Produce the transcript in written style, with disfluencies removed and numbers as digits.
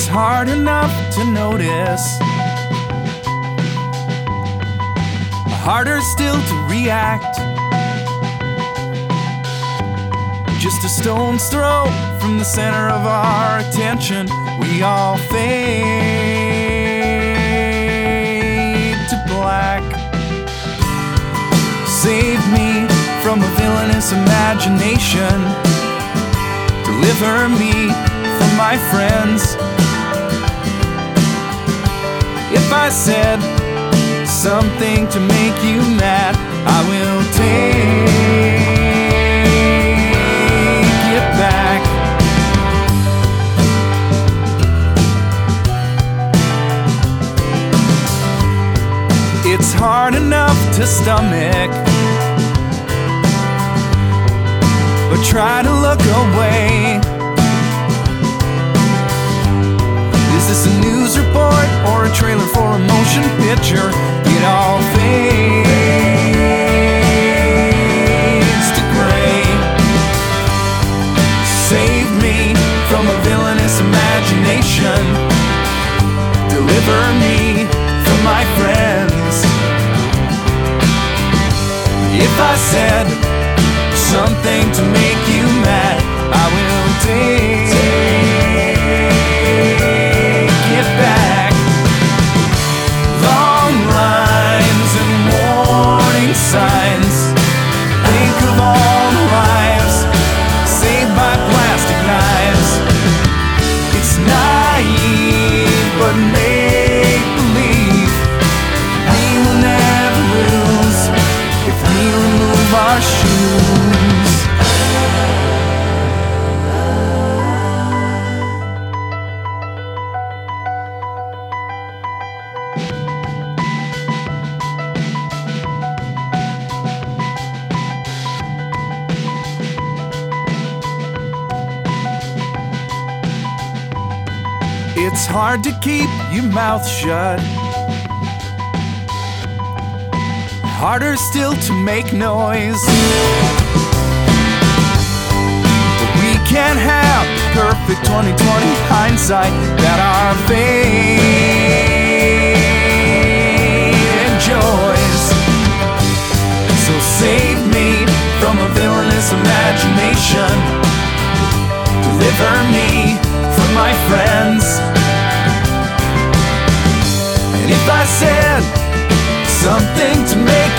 It's hard enough to notice, harder still to react. Just a stone's throw from the center of our attention, we all fade to black. Save me from a villainous imagination, deliver me from my friends. If I said something to make you mad, I will take it back. It's hard enough to stomach, but try to look away. Is this a news report or a trailer for a motion picture? It all fades to gray. Save me from a villainous imagination, deliver me from my friends. If I said something to make you mad, I will take it back. Long lines and warning signs, think of all the lives saved by plastic knives. It's naive but make believe, we will never lose if we remove our shoes. It's hard to keep your mouth shut, harder still to make noise. But we can't have perfect 20/20 hindsight that our fate enjoys. So save me from a villainous imagination, deliver me from my friends. And if I said something to make